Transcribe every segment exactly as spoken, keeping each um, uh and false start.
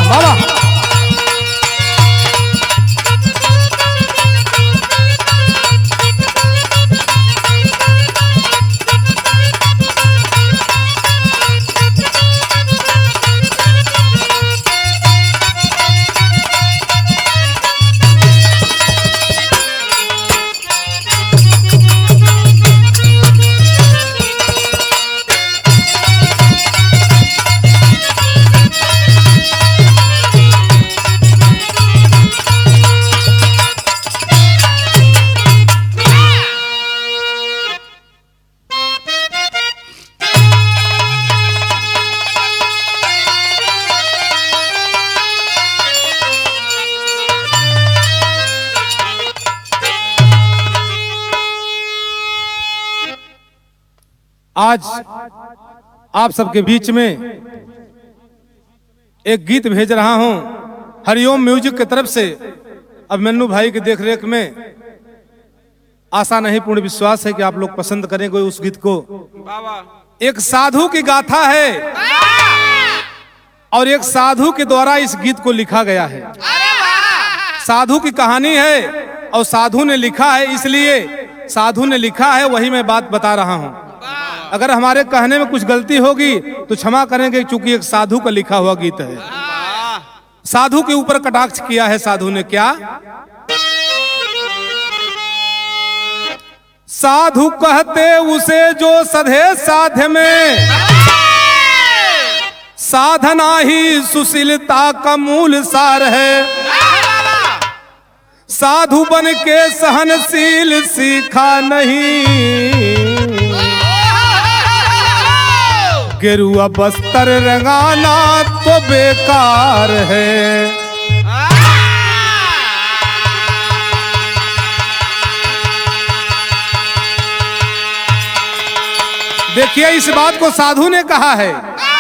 बाबा। आज आप सबके बीच में एक गीत भेज रहा हूं हरिओम म्यूजिक की तरफ से। अभिमन्यु भाई की देखरेख में आशा नहीं पूर्ण विश्वास है कि आप लोग पसंद करेंगे उस गीत को। एक साधु की गाथा है और एक साधु के द्वारा इस गीत को लिखा गया है। साधु की कहानी है और साधु ने लिखा है, इसलिए साधु ने लिखा है वही मैं बात बता रहा हूं। अगर हमारे कहने में कुछ गलती होगी तो क्षमा करेंगे, क्योंकि एक साधु का लिखा हुआ गीत है। साधु के ऊपर कटाक्ष किया है साधु ने। क्या? साधु कहते उसे जो सधे साध्य में, साधना ही सुशीलता का मूल सार है। साधु बन के सहनशील सीखा नहीं, गेरुआ बस्तर रंगाना तो बेकार है। देखिए इस बात को साधु ने कहा है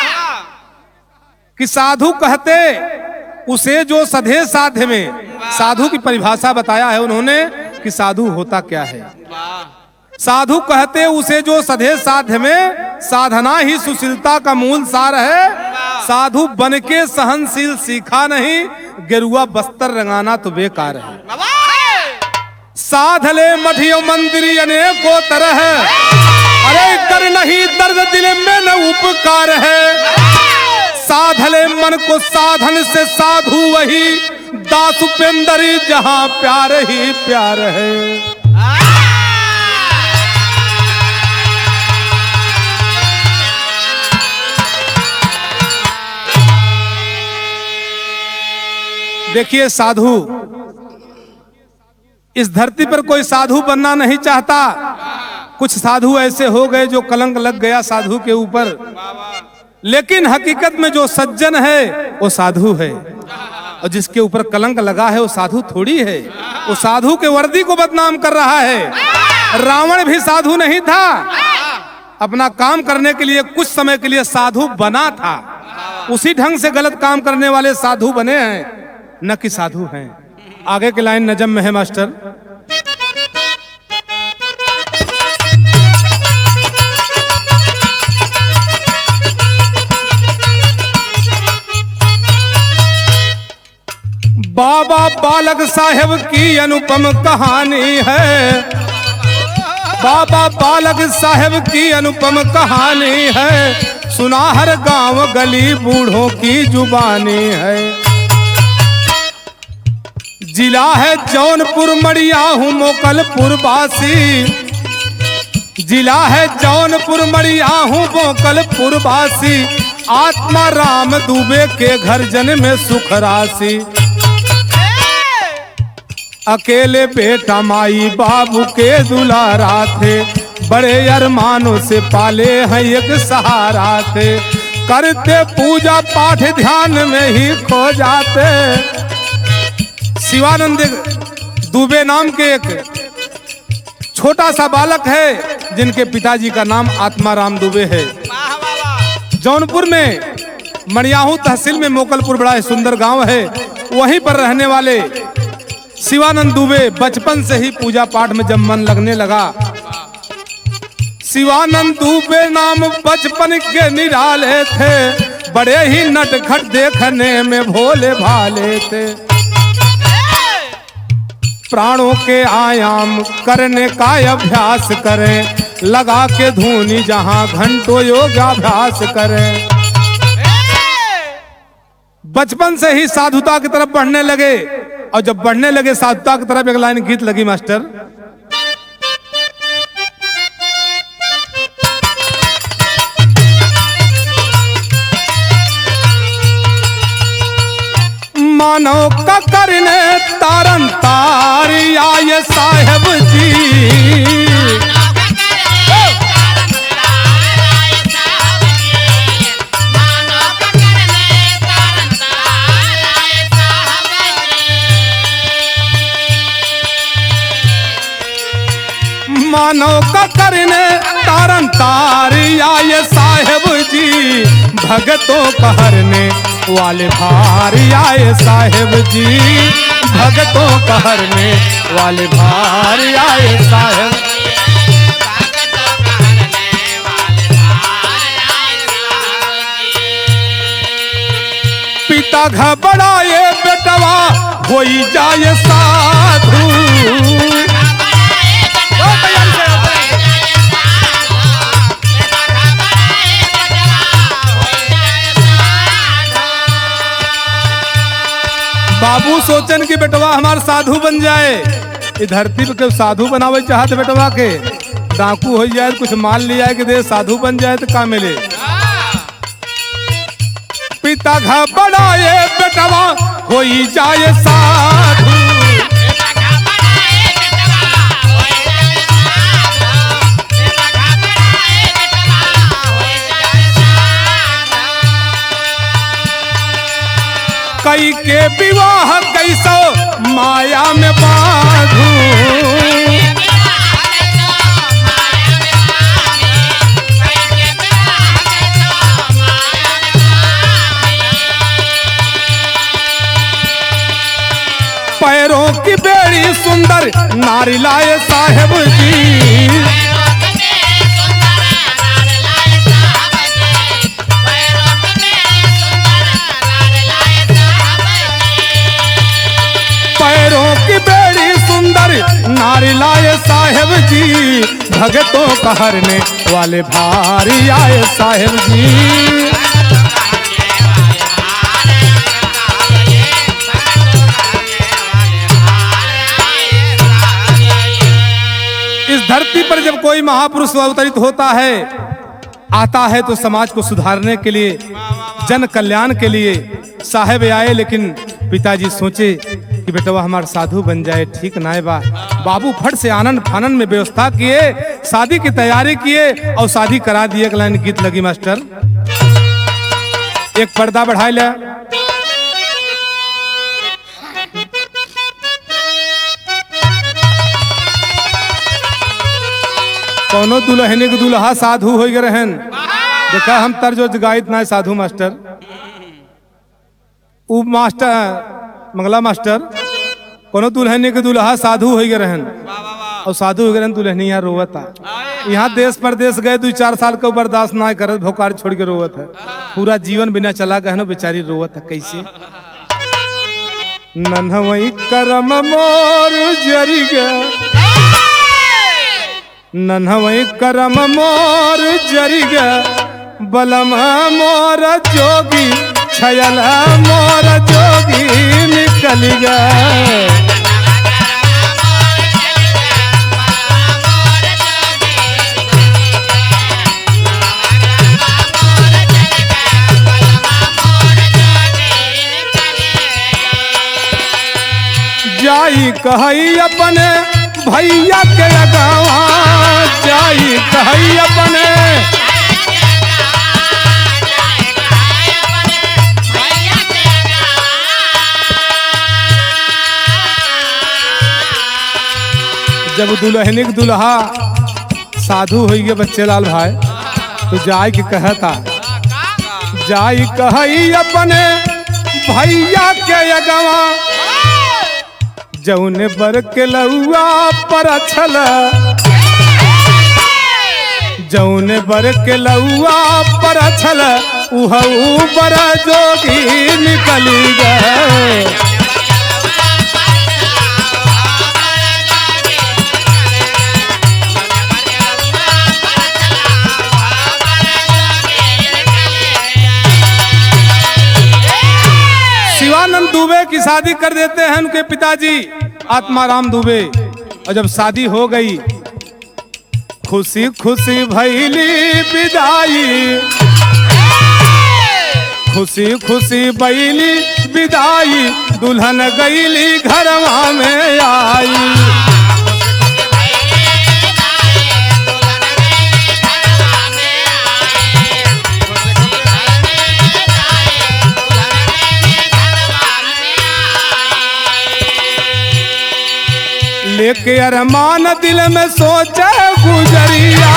कि साधु कहते उसे जो सधे साध्य में। साधु की परिभाषा बताया है उन्होंने कि साधु होता क्या है। साधु कहते उसे जो सधे साध्य में, साधना ही सुशीलता का मूल सार है। साधु बन के सहनशील सीखा नहीं, गेरुआ बस्तर रंगाना तो बेकार है। साधले मठियो मंदिर अनेकों तरह, अरे कर नहीं दर्द दिल में न उपकार है। साधले मन को साधन से साधु वही, दास उपेंद्र जहां प्यार ही प्यार है। देखिए साधु, इस धरती पर कोई साधु बनना नहीं चाहता। कुछ साधु ऐसे हो गए जो कलंक लग गया साधु के ऊपर, लेकिन हकीकत में जो सज्जन है वो साधु है, और जिसके ऊपर कलंक लगा है वो साधु थोड़ी है। वो साधु के वर्दी को बदनाम कर रहा है। रावण भी साधु नहीं था, अपना काम करने के लिए कुछ समय के लिए साधु बना था। उसी ढंग से गलत काम करने वाले साधु बने हैं, न कि साधु हैं। आगे की लाइन नजम में है मास्टर। बाबा बालक साहेब की अनुपम कहानी है। बाबा बालक साहेब की अनुपम कहानी है। सुना हर गांव गली बूढ़ों की जुबानी है। जिला है जौनपुर मड़िया हूँ मोकलपुर वासी। जिला है जौनपुर मड़िया हूँ मोकलपुर वासी। आत्मा राम दुबे के घर जन में सुख राशि। अकेले बेटा माई बाबू के दुलारा थे। बड़े अरमानों से पाले हैं एक सहारा थे। करते पूजा पाठ ध्यान में ही खो जाते। शिवानंद दुबे नाम के एक छोटा सा बालक है जिनके पिताजी का नाम आत्माराम दुबे है। जौनपुर में मड़ियाहू तहसील में मोकलपुर बड़ा सुंदर गांव है। वहीं पर रहने वाले शिवानंद दुबे बचपन से ही पूजा पाठ में जब मन लगने लगा। शिवानंद दुबे नाम बचपन के निराले थे। बड़े ही नटखट देखने में भोले भाले थे। प्राणों के आयाम करने का अभ्यास करें, लगा के धूनी जहां घंटों योगाभ्यास करें। बचपन से ही साधुता की तरफ बढ़ने लगे, और जब बढ़ने लगे साधुता की तरफ एक लाइन गीत लगी मास्टर। मानव का करने तारन तार आए साहेब जी, मानव का करने तारन तार आए साहेब जी, भगतों का हरने वाले भार आए साहेब जी, भगतों का हरने वाले भार आए साहेब। पिता घबराए बेटवा होई जाए साधु, बाबू सोचन कि बेटवा हमार साधु बन जाए। इस धरती पे साधु बनावे चाहते बेटवा के, डाकू हो जाए कुछ माल लिया कि दे साधु बन जाए तो का मिले। पिता घबराए बेटवा होई जाए साधु, कई के विवाह कैसो माया में बांधू, पैरों की बेड़ी सुंदर नारी लाए साहेब जी, पैरों की बेड़ी सुंदर नारी लाए साहेब जी, भगतों का हरने वाले भारी आए साहेब जी। इस धरती पर जब कोई महापुरुष अवतरित होता है, आता है तो समाज को सुधारने के लिए, जन कल्याण के लिए साहेब आए। लेकिन पिताजी सोचे कि बेटवा हमार साधु बन जाए, ठीक ना है बा। बाबू फट से आनंद फानन में व्यवस्था किए, शादी की तैयारी किए और शादी करा दिए। एक लाइन गीत लगी मास्टर, एक पर्दा बढ़ाए ले। कौनो दुल्हने के दुल्हा साधु हो गए रहन, देखा हम तर्ज गायत ना साधु मास्टर। उ मास्टर मंगला मास्टर, कोनो दुल्हने के दुल्हा साधु हो गए रहन, और साधु हो गए रहन दुल्हनी यहाँ रोवत है। यहाँ देश परदेश गए दो चार साल का बर्दाश्त ना करत, भोकार छोड़ के रोवत है। पूरा जीवन बिना चला गए बेचारी रोवत है। कैसे नन्हवई करम मोर जरी गया, नन्हवई करम मोर जरी गया, बलम मोर जोगी छयल मोर जोगी निकल गया। जाई कहई अपने भैया के लगावा, जाई कहई अपने जब दुल्हनिक दुल्हा साधु हो गए बच्चे लाल भाई, तो जाई के कहता, जाई कहई अपने भैया के लगावा, जौने बर के लउआ पर छल, जौने बर के लउआ पर छल उहऊ बर जोगी निकली गए। शिवानंद दुबे की शादी कर देते हैं उनके पिताजी आत्माराम दुबे। और जब शादी हो गई, खुशी खुशी भैली विदाई, खुशी खुशी बैली विदाई, दुल्हन गईली घरवा में आई। लेके अरमान दिल में सोचे गुजरिया,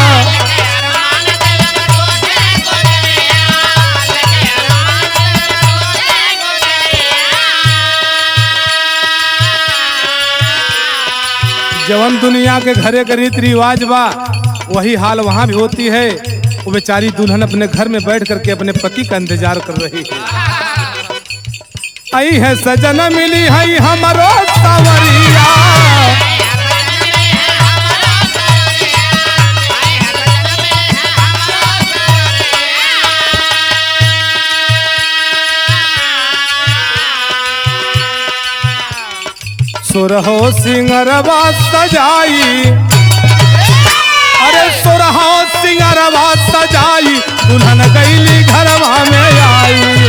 जवन दुनिया के घरे के रीति रिवाज बा वही हाल वहाँ भी होती है। वो बेचारी दुल्हन अपने घर में बैठ करके अपने पति का इंतजार कर रही है। आई है सजन मिली है हमारो सवरिया, सुरहो सिंगरवा सजाई, अरे सुरहो सिंगरवा सजाई, दुल्हन गईली घरवा में आई।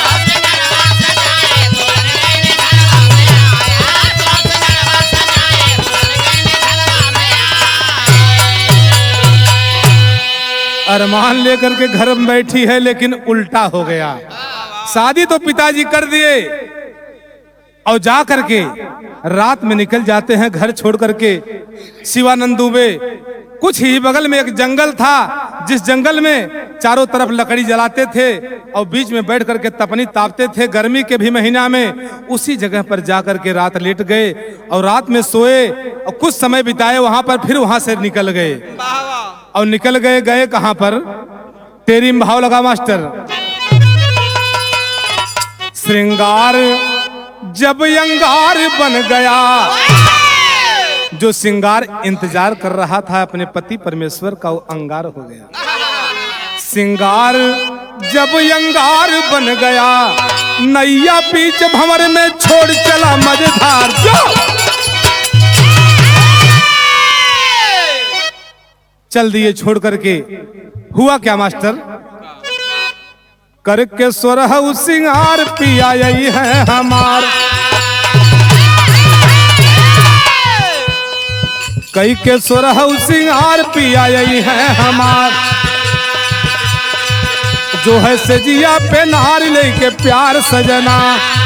अरमान लेकर के घर में बैठी है, लेकिन उल्टा हो गया। शादी तो पिताजी कर दिए और जा करके रात में निकल जाते हैं घर छोड़ करके। शिवानंद दुबे कुछ ही बगल में एक जंगल था, जिस जंगल में चारों तरफ लकड़ी जलाते थे और बीच में बैठ करके तपनी तापते थे गर्मी के भी महीना में। उसी जगह पर जा करके रात लेट गए और रात में सोए और कुछ समय बिताए वहां पर। फिर वहां से निकल गए और निकल गए गए कहां पर? तेरी भाव लगा मास्टर। श्रृंगार जब अंगार बन गया, जो श्रृंगार इंतजार कर रहा था अपने पति परमेश्वर का, वो अंगार हो गया। श्रृंगार जब अंगार बन गया, नैया बीच भंवर में छोड़ चला मझधार। जो चल दिए छोड़ करके। हुआ क्या मास्टर? करके सोरहु सिंगार पिया यही है हमार, कई के सोरहु सिंगार पिया यही है हमार। जो है सजिया पे नार लेके प्यार सजना,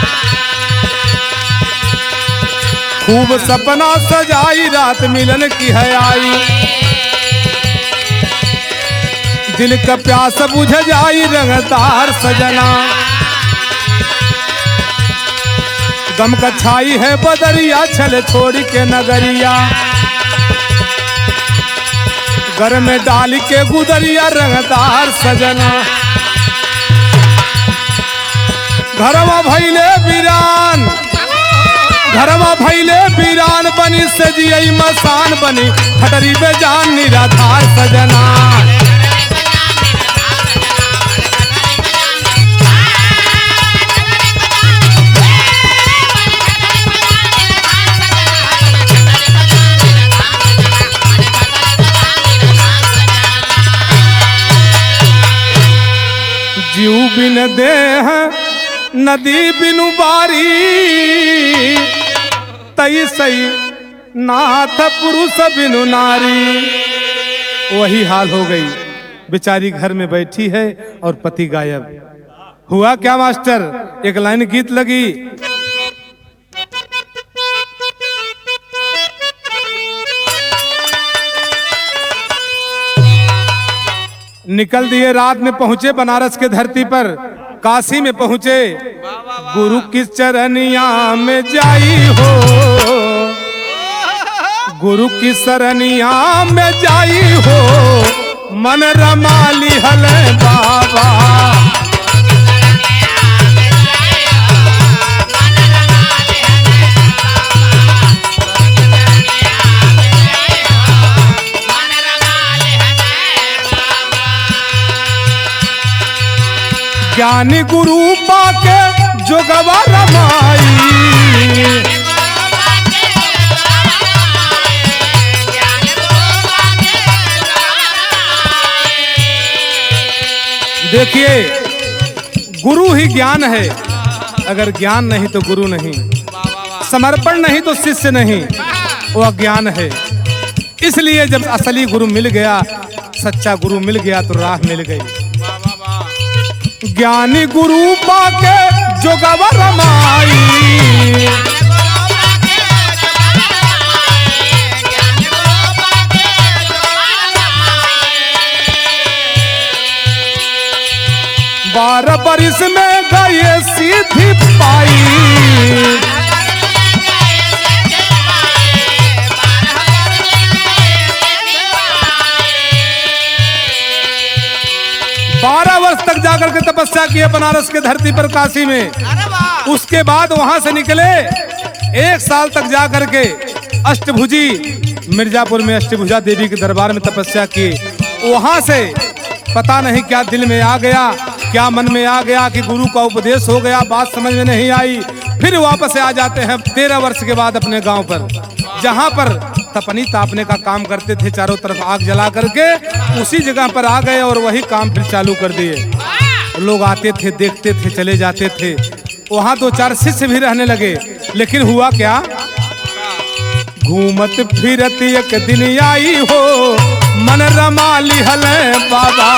खूब सपना सजाई रात मिलन की है आई। दिल का प्यास बुझ जाई रंगदार सजना, गम का छाई है बदरिया छल छोड़ के नगरिया। घर में डाल के गुदरिया रंगदार सजना, घरवा भैले वीरान, घरवा भैले वीरान बनी सजियई मसान बनी, हटरी बेजान निराधार सजना। जीव बिन देह नदी बिनु बारी, तई सही नाथ पुरुष बिनु नारी। वही हाल हो गई, बेचारी घर में बैठी है और पति गायब। हुआ क्या मास्टर? एक लाइन गीत लगी। निकल दिए रात में पहुंचे बनारस के धरती पर, काशी में पहुंचे। गुरु की चरनिया में जाई हो, गुरु की शरणिया में जाई हो, मन रमा लिहल बाबा। ज्ञानी गुरु पाके जोगवा रमाई। देखिए गुरु ही ज्ञान है, अगर ज्ञान नहीं तो गुरु नहीं, समर्पण नहीं तो शिष्य नहीं, वो अज्ञान है। इसलिए जब असली गुरु मिल गया, सच्चा गुरु मिल गया तो राह मिल गई। ज्ञानी गुरु पाके जोगवा रमाई। बारह बरिस में गए सीधी पाई। बारह वर्ष तक जाकर के तपस्या किए बनारस के धरती पर, काशी में। उसके बाद वहां से निकले, एक साल तक जाकर के अष्टभुजी मिर्जापुर में अष्टभुजा देवी के दरबार में तपस्या की। वहां से पता नहीं क्या दिल में आ गया, क्या मन में आ गया कि गुरु का उपदेश हो गया, बात समझ में नहीं आई। फिर वापस आ जाते हैं तेरह वर्ष के बाद अपने गांव पर, जहां पर तपनी तापने का काम करते थे, चारों तरफ आग जला करके उसी जगह पर आ गए और वही काम फिर चालू कर दिए। लोग आते थे, देखते थे, चले जाते थे। वहां दो चार शिष्य भी रहने लगे, लेकिन हुआ क्या, घूमत फिरत एक दिन आई हो, मन रमा लिहल बाबा।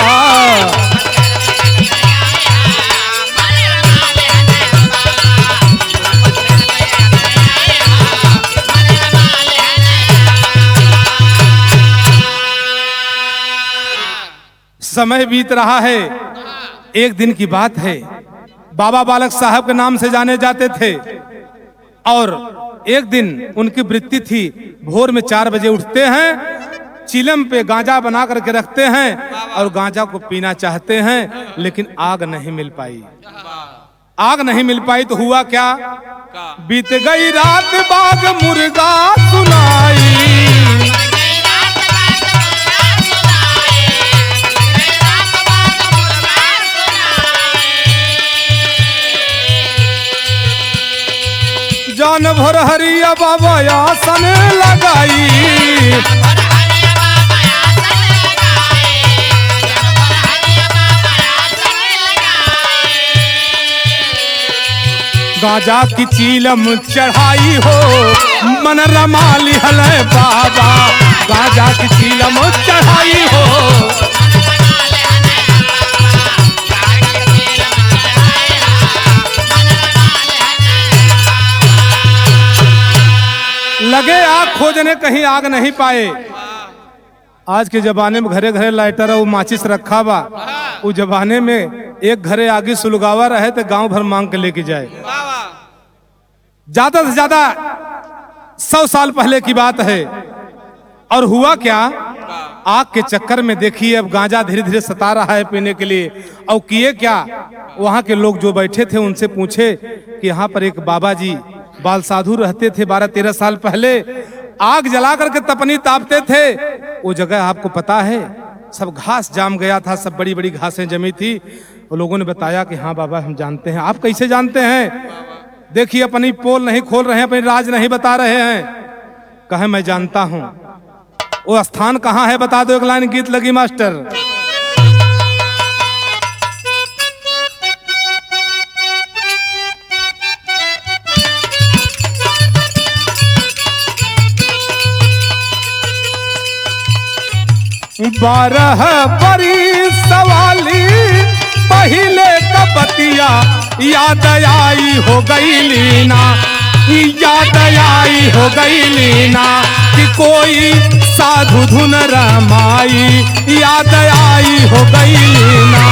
समय बीत रहा है, एक दिन की बात है, बाबा बालक साहब के नाम से जाने जाते थे। और एक दिन उनकी वृत्ति थी, भोर में चार बजे उठते हैं, चिलम पे गांजा बना करके रखते हैं और गांजा को पीना चाहते हैं, लेकिन आग नहीं मिल पाई। आग नहीं मिल पाई तो हुआ क्या, बीत गई रात बाग मुर्गा सुनाई। जान भर हरिया बाबा आसन लगाई। गांजा की चीलम चढ़ाई हो, मन रमा लिहल बाबा। गांजा की चीलम चढ़ाई हो, लगे आग खोजने, कहीं आग नहीं पाए। आज के जमाने में घरे घरे लाइटर और माचिस रखा बा, उस जमाने में एक घरे आगे सुलगावा रहे तो गांव भर मांग के लेके जाए। ज्यादा से ज्यादा सौ साल पहले की बात है। और हुआ क्या, आग के चक्कर में देखिए अब गांजा धीरे धीरे सता रहा है पीने के लिए। और किए क्या, वहां के लोग जो बैठे थे उनसे पूछे कि यहाँ पर एक बाबा जी बाल साधु रहते थे, बारह तेरह साल पहले आग जला करके तपनी तापते थे। वो जगह आपको पता है, सब घास जाम गया था, सब बड़ी बड़ी घासें जमी थी। वो लोगों ने बताया कि हाँ बाबा हम जानते हैं। आप कैसे जानते हैं, देखिए अपनी पोल नहीं खोल रहे हैं, अपनी राज नहीं बता रहे हैं। कहे मैं जानता हूं। वो स्थान कहाँ है बता दो, एक लाइन गीत लगी मास्टर। बारह बरी सवाली पहले कबतिया, याद आई हो गई लीना, याद आई हो गई लीना कि कोई साधु धुन रमाई, याद आई हो गई लीना।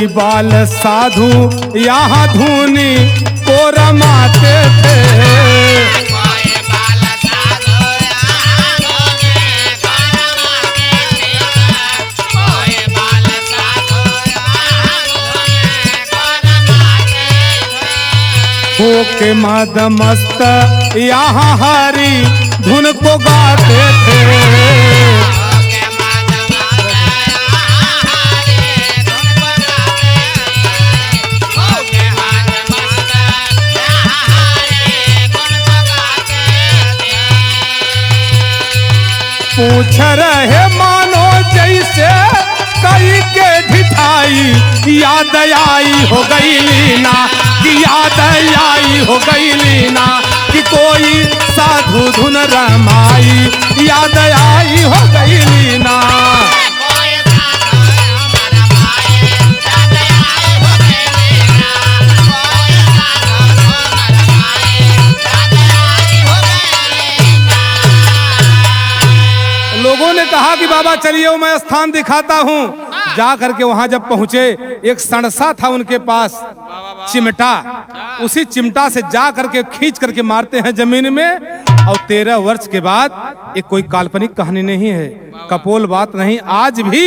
बाल साधु यहाँ धुनी को रमाते थे। हो के मद मस्त यहाँ हरी धुन को गाते थे। पूछ रहे मानो जैसे कई के ढिठाई याद आई हो गई लीना कि याद आई हो गई लीना कि कोई साधु धुन रमाई याद आई हो गई लीना। लोगों ने कहा कि बाबा चलिए मैं स्थान दिखाता हूँ। जा करके वहां जब पहुंचे एक सणसा था उनके पास, चिमटा, उसी चिमटा से जा करके खींच करके मारते हैं जमीन में। और तेरह वर्ष के बाद, एक कोई काल्पनिक कहानी नहीं है, कपोल बात नहीं, आज भी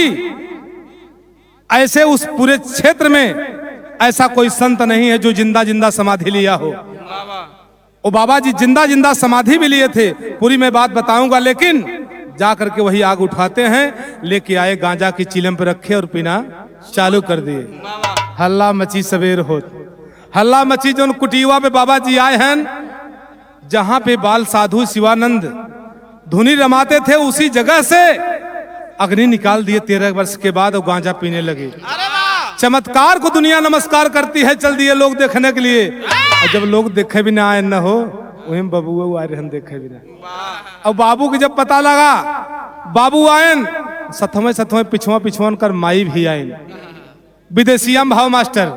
ऐसे उस पूरे क्षेत्र में ऐसा कोई संत नहीं है जो जिंदा जिंदा समाधि लिया हो। ओ बाबा जी जिंदा जिंदा समाधि भी लिए थे, पूरी मैं बात बताऊंगा, लेकिन जा करके वही आग उठाते हैं, लेके आए गांजा की चिलम पे रखे और पीना चालू कर दिए। हल्ला मची सवेर हो, हल्ला मची जो कुटीवा पे बाबा जी आए हैं, जहां पे बाल साधु शिवानंद धुनी रमाते थे, उसी जगह से अग्नि निकाल दिए तेरह वर्ष के बाद और गांजा पीने लगे। चमत्कार को दुनिया नमस्कार करती है, चल दिए लोग देखने के लिए। और जब लोग देखे भी ना आए न हो, वही बाबू आए रहन देखे भी ना। अब बाबू की जब पता लगा, बाबू आयन सथमे सथमे पिछुआ पिछुआ कर माई भी आयन, विदेशिया भाव मास्टर।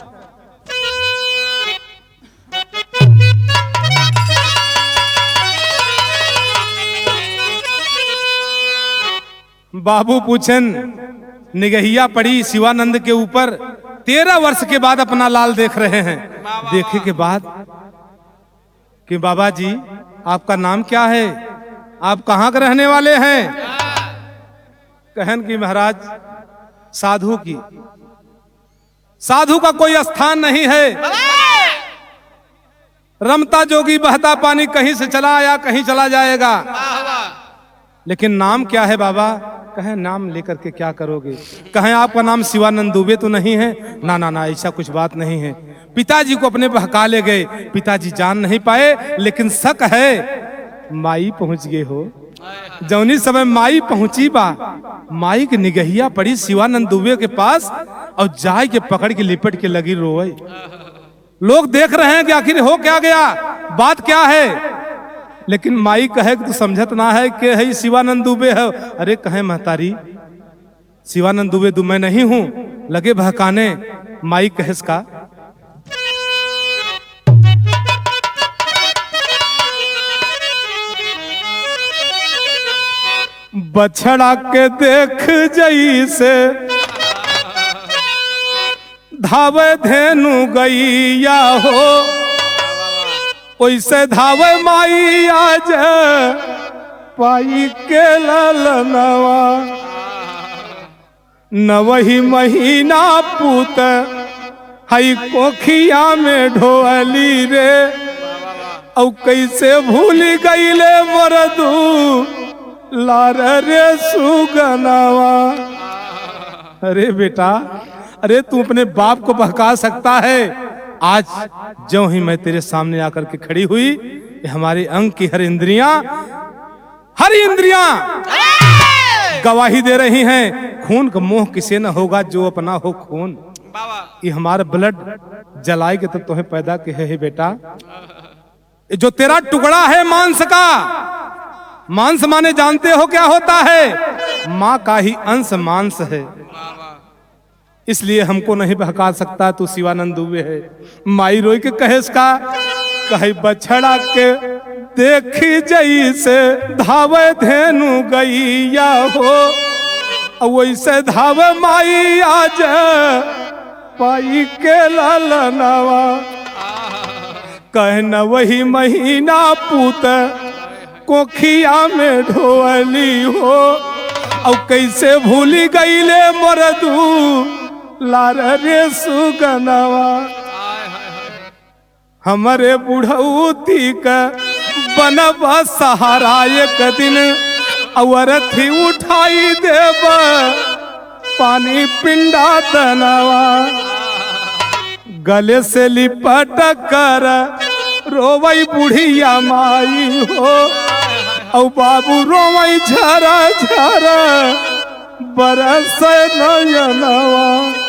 बाबू पूछन, निगहिया पड़ी शिवानंद के ऊपर, तेरह वर्ष के बाद अपना लाल देख रहे हैं। देखे के बाद कि बाबा जी आपका नाम क्या है, आप कहाँ के रहने वाले हैं? कहन कि महाराज साधु की, साधु का कोई स्थान नहीं है, रमता जोगी बहता पानी कहीं से चला आया कहीं चला जाएगा। लेकिन नाम क्या है बाबा? कहें नाम लेकर के क्या करोगे? कहें आपका नाम शिवानंद दुबे तो नहीं है? ना ना ना, ऐसा कुछ बात नहीं है। पिताजी को अपने बहका ले गए, पिताजी जान नहीं पाए, लेकिन शक है माई पहुंच गए हो। जौनी समय माई पहुंची बा, माई की निगहिया पड़ी शिवानंद दुबे के पास और जाय के पकड़ के लिपट के लगी रोए। लोग देख रहे हैं कि आखिर हो क्या गया, बात क्या है। लेकिन माई कहे कि तू समझत ना है कि है शिवानंद दुबे है। अरे कहे महतारी शिवानंद दुबे दु मैं नहीं हूं, लगे बहकाने। माई कहे का बछड़ा के देख जई से धावे धेनु गैया हो, ओइसे धावे माई आज पाई के ललनवा। नवही महीना पूत हई कोखिया में ढोअली रे, औ कैसे भूल गईले मरदू लार रे सुगनवा। अरे बेटा, अरे तू अपने बाप को बहका सकता है। आज जो ही मैं तेरे सामने आकर के खड़ी हुई, हमारे अंग की हर इंद्रियां हर इंद्रियां गवाही दे रही हैं। खून का मोह किसे न होगा जो अपना हो खून। ये हमारा ब्लड जलाए के तब तुम्हें पैदा के है बेटा। जो तेरा टुकड़ा है मांस का, मांस माने जानते हो क्या होता है? माँ का ही अंश मांस है, इसलिए हमको नहीं बहका सकता। तू शिवानंद दुबे है। माई रोई के कहे इसका, कहे बछड़ा के देखी जई से धावे धेनु गैया हो, वैसे धावे माई आज पाई के लालनावा कहना वही महीना पूत कोखिया में ढोली हो और कैसे भूली गईले मरदू लार रे सुगनवा हमारे बुढ़ऊती का बनबा सहारा एक दिन और थी उठाई देब पानी पिंडा तनवा गले से लिपट कर रोवई बुढ़िया माई हो और बाबू रोवई झरा झरा बरस नयनवा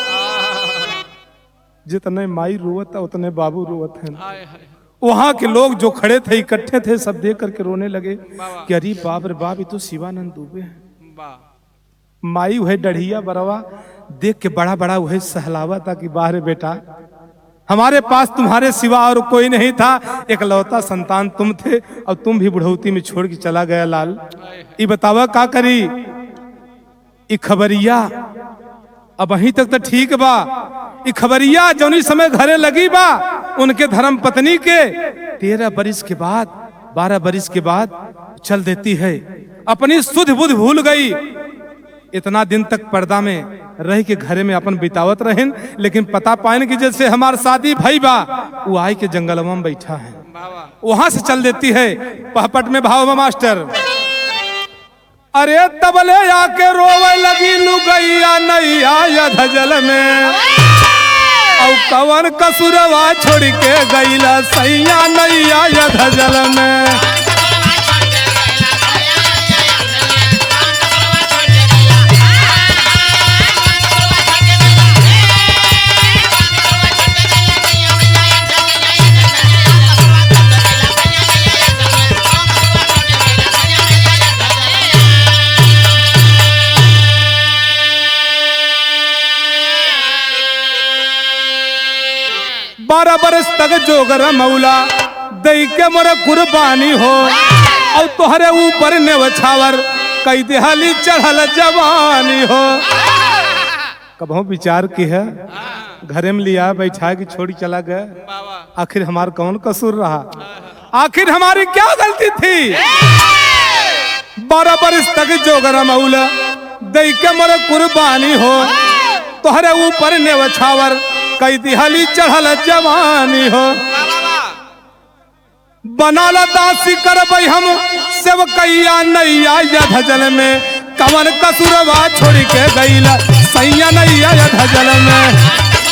जितने माई रोवत उतने बाबू रोवत है। वहां के लोग जो खड़े थे इकट्ठे थे सब देख करके रोने लगे कि अरे बाप रे बाप ये तो शिवानंद दुबे है। माई वह डढ़िया बरवा देख के बड़ा बड़ा वह सहलावा था कि बाहर बेटा हमारे पास तुम्हारे सिवा और कोई नहीं था, एक लौता संतान तुम थे और तुम भी बुढ़ौती में छोड़ के चला गया लाल। ये बतावा का करी ई खबरिया अब वहीं तक तो ठीक बा, ई खबरिया जौनी समय घरे लगी बा उनके धर्म पत्नी के तेरह बरिस के बाद बारह बरिस के बाद चल देती है। अपनी सुध बुध भूल गई, इतना दिन तक पर्दा में रह के घरे में अपन बितावत रहें, लेकिन पता पाइन कि जैसे हमार शादी भाई बा वो आई के जंगलवा में बैठा है, वहां से चल देती है। पहपट में भाव में मास्टर अरे तबले आके रोवे लगी लुगैया नैया या धजल में औ कवन कसुरवा छोड़ के गईला सैया नैया या धजल में। बारह बरस तक जोगर मौला दई के मोर कुर्बानी हो और तोहरे ऊपर नेवछावर कई दिहाली चढ़ल जवानी हो। कबहू विचार की है घरे में लिया बैठा के छोड़ चला गया, आखिर हमार कौन कसूर रहा, आखिर हमारी क्या गलती थी। बारह बरस तक जोगर मौला दई के मोर कुर्बानी हो तोहरे ऊपर नेवछावर कई दिहाली चढ़ल जवानी हो। बनाला दासी करबई हम सेवकैया नैया या धजल में कवन कसुरवा छोड़ के गईला सैया नैया या धजल में।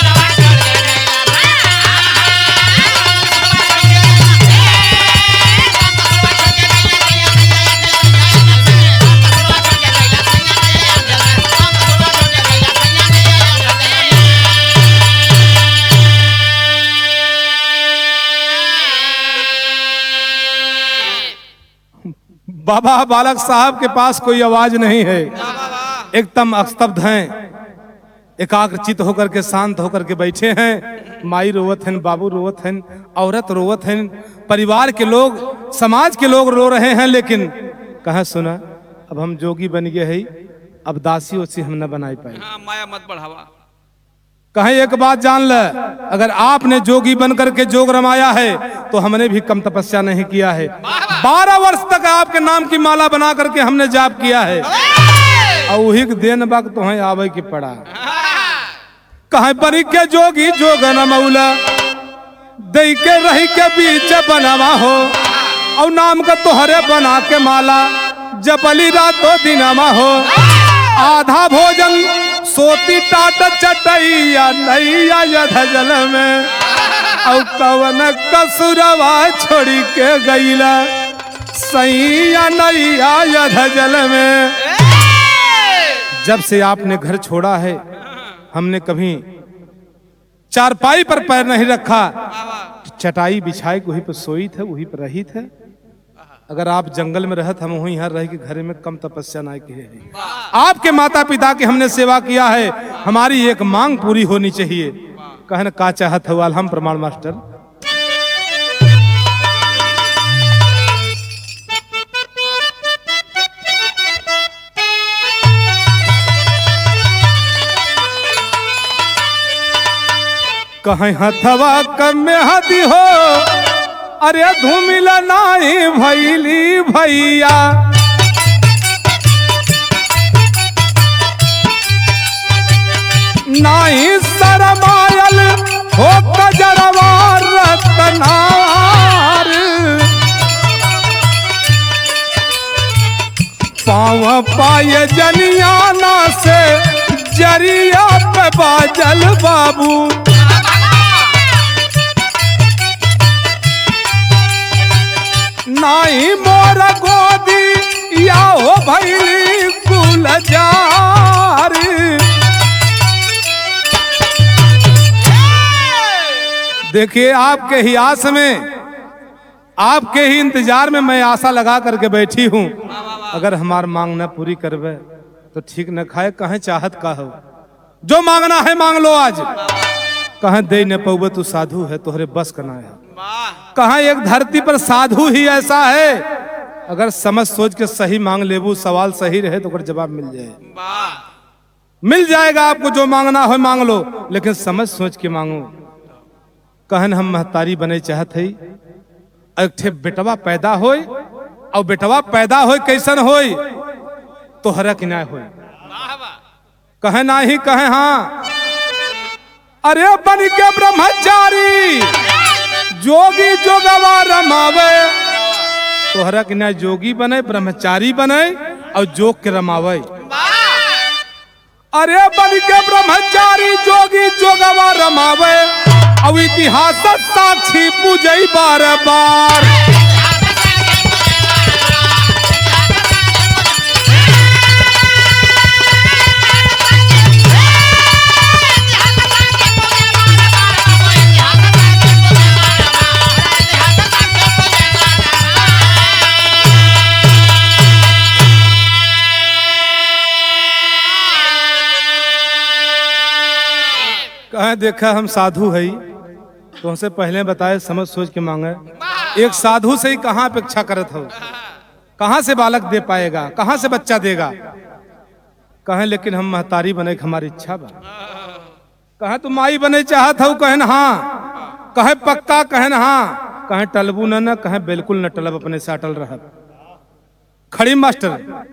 बाबा बालक साहब के पास कोई आवाज नहीं है, एकदम स्तब्ध हैं, एकाग्रचित होकर के शांत होकर के बैठे हैं। माई रोवत हैं, बाबू रोवत हैं, औरत रोवत हैं, परिवार के लोग समाज के लोग रो रहे हैं। लेकिन कहा सुना अब हम जोगी बन गए हैं, अब दासी ओसी हम न बनाई पाए। हाँ, माया मत बढ़ावा। कहें एक बात जान ल, अगर आपने जोगी बन करके जोग रमाया है तो हमने भी कम तपस्या नहीं किया है। बारह वर्ष तक आपके नाम की माला बना करके हमने जाप किया है और वही दिन वक्त तो है आवे की पड़ा। कहे बरी के जोगी जोग न मौला दई के रही के बीच बनवा हो और नाम का तोहरे बना के माला जबली रातों दिनमा हो। आधा भोजन सोती टाट चटैया नैया या धजल में और कवन कसुरवा छोड़ी के गईला सैया नैया या धजल में। जब से आपने घर छोड़ा है हमने कभी चारपाई पर पैर नहीं रखा, चटाई बिछाई वहीं पर सोई थे, वहीं पर रही थे। अगर आप जंगल में रहत हम वहीं यहाँ रह के घरे में कम तपस्या ना किए। आपके माता पिता की हमने सेवा किया है, हमारी एक मांग पूरी होनी चाहिए। कहन का चाहत है हम प्रमाण मास्टर। कहीं हथवा कम में हदी हो, अरे धूमिला नाही भैली भैया। नाही शरमायल हो कजरवा रतनार, पाँव पाए जनियाना से जरिया पे बाजल बाबू। नाही मोर गोदी या हो भैली गुलजार। देखिए आपके ही आस में, आपके ही इंतजार में मैं आशा लगा करके बैठी हूँ। अगर हमार मांग न पूरी करवे तो ठीक न खाए, कहें चाहत का हो, जो मांगना है मांग लो आज। कहें दे न पौबे तू साधु है, तोहरे बस करना है। कहें एक धरती पर साधु ही ऐसा है, अगर समझ सोच के सही मांग लेबू, सवाल सही रहे तो जवाब मिल जाए, मिल जाएगा आपको। जो मांगना हो मांग लो, लेकिन समझ सोच के मांगो। कहन हम महतारी बने चाहत है, एक ठे बेटवा पैदा होय, और बेटवा पैदा होय कैसन होय, तोहरा कि ना होय। कहे ना ही कहे हाँ, अरे बन के ब्रह्मचारी जोगी जोगवा रमावे। तोहरा कि ना जोगी बने, ब्रह्मचारी बने और जोग के रमावे। अरे बन के ब्रह्मचारी जोगी जोगवा रमावे, अब इतिहास साक्षी पूजई बार बार। कहे देखा हम साधु है, तो हमसे पहले बताए समझ सोच के मांगे। एक साधु से ही कहाँ अपेक्षा करत हो, कहाँ से बालक दे पाएगा, कहाँ से बच्चा देगा। कहें लेकिन हम महतारी बने हमारी इच्छा बा। कहें तुम माई बने चाहत हो, कहन हाँ। कहे पक्का, कहन हाँ। कहें टलबू न न, कहें बिल्कुल न टलब, अपने से अटल रह। खड़ी मास्टर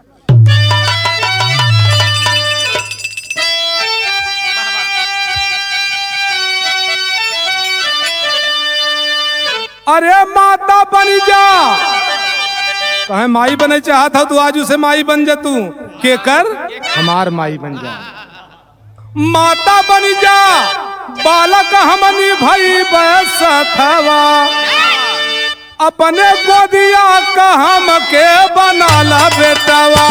अरे माता बन जा। कहे माई बने चाहत हो, तू आज उसे माई बन जा। तू के कर हमार माई बन जा, माता बन जा। बालक हमनी भई बैसथवा, अपने गोदिया का हम के बनाला बेटवा।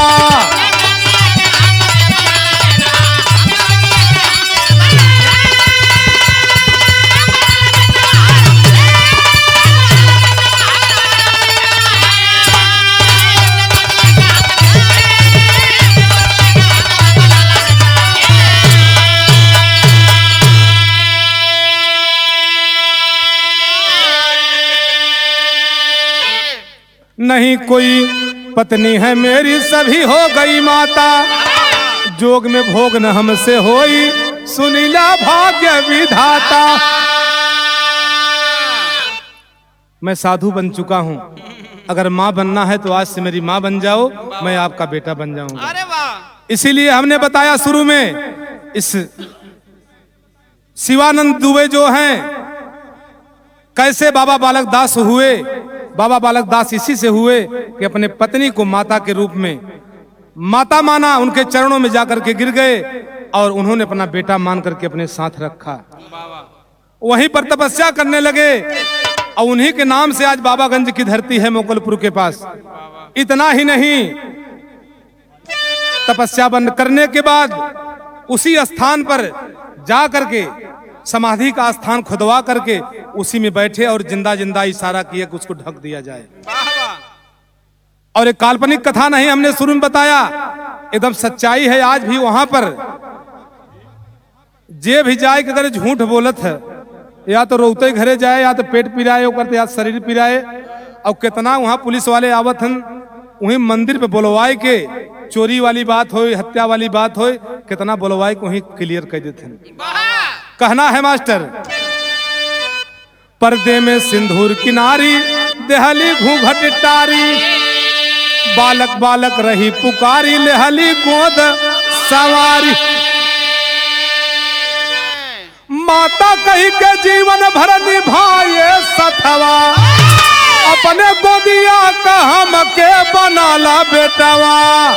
नहीं कोई पत्नी है मेरी, सभी हो गई माता। जोग में भोग न हमसे होई, सुनीला भाग्य विधाता। मैं साधु बन चुका हूँ, अगर माँ बनना है तो आज से मेरी माँ बन जाओ, मैं आपका बेटा बन जाऊंगा। अरे वाह। इसीलिए हमने बताया शुरू में, इस शिवानंद दुबे जो हैं कैसे बाबा बालक दास हुए। बाबा बालक दास इसी से हुए कि अपने पत्नी को माता के रूप में माता माना, उनके चरणों में जाकर के गिर गए और उन्होंने अपना बेटा मान करके अपने साथ रखा। वहीं पर तपस्या करने लगे और उन्हीं के नाम से आज बाबागंज की धरती है मोगलपुर के पास। इतना ही नहीं, तपस्या बंद करने के बाद उसी स्थान पर जा करके समाधि का स्थान खुदवा करके उसी में बैठे और जिंदा जिंदा इशारा किए कि उसको ढक दिया जाए। और एक काल्पनिक कथा नहीं, हमने शुरू में बताया, एकदम सच्चाई है। आज भी वहां पर जे भी जाए कि अगर झूठ बोलत है, या तो रोते घरे जाए, या तो पेट पिराए करते, या शरीर पिराए। और कितना वहां पुलिस वाले आवत हन, वहीं मंदिर पे बोलवाए के चोरी वाली बात हो, हत्या वाली बात हो, कितना बोलवाए को वहीं क्लियर कर देते हैं। कहना है मास्टर, पर्दे में सिंदूर किनारी देहली घूंघट टारी, बालक बालक रही पुकारी लेहली गोद सवारी। माता कही के जीवन भर निभाए सथवा, अपने गोदिया का हमके बनाला बेटवा।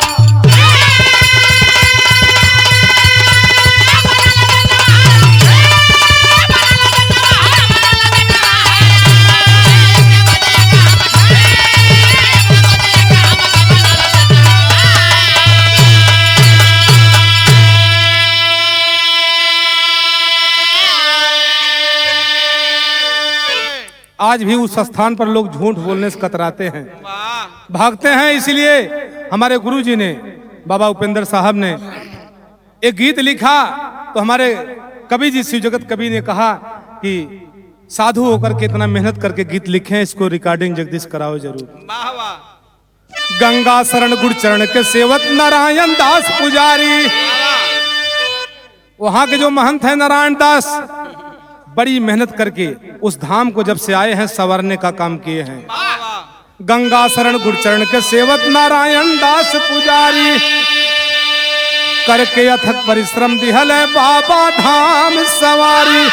आज भी उस स्थान पर लोग झूठ बोलने से कतराते हैं, भागते हैं। इसलिए हमारे गुरुजी ने, बाबा उपेंद्र साहब ने एक गीत लिखा, तो हमारे कवि जी शिव जगत कवि ने कहा कि साधु होकर के इतना मेहनत करके गीत लिखे, इसको रिकॉर्डिंग जगदीश कराओ जरूर। गंगा शरण गुड़ चरण के सेवक नारायण दास पुजारी, वहां के जो महंत है नारायण दास, बड़ी मेहनत करके उस धाम को जब से आए हैं संवारने का काम किए हैं। गंगा शरण गुड़ चरण के सेवक नारायण दास पुजारी, करके अथक परिश्रम दिहल है बाबा धाम सवारी।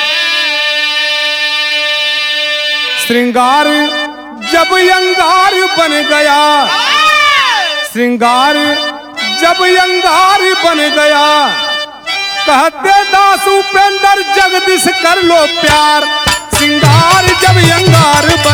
श्रृंगार जब अंगार बन गया, श्रृंगार जब अंगार बन गया, कहते दास उपेंद्र जगदीश कर लो प्यार। श्रृंगार जब अंगार